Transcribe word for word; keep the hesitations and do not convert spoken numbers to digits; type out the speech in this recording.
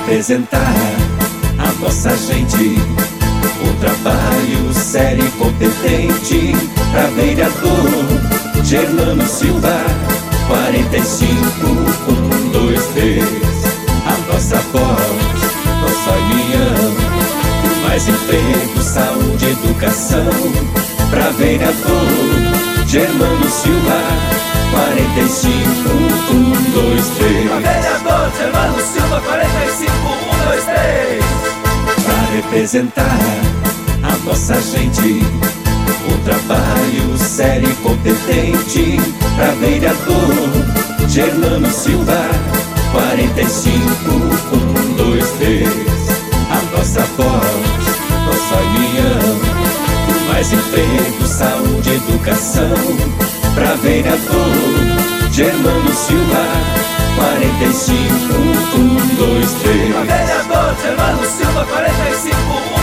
representar a nossa gente. Um trabalho sério e competente. Pra vereador Germano Silva, quarenta e cinco, um, dois, três. A nossa voz, nossa união, mais emprego, saúde, educação. Pra vereador Germano Silva, quarenta e cinco, um, dois, três. Pra vereador Germano Silva, quarenta e cinco, um, dois, três. Pra representar a nossa gente. Um trabalho sério e competente. Pra vereador Germano Silva, quarenta e cinco, um, dois, três. A nossa voz, nossa união, mais emprego, saúde, educação. Pra vereador Germano Silva, quarenta e cinco, um, dois, três. Pra vereador Germano Silva, quarenta e cinco,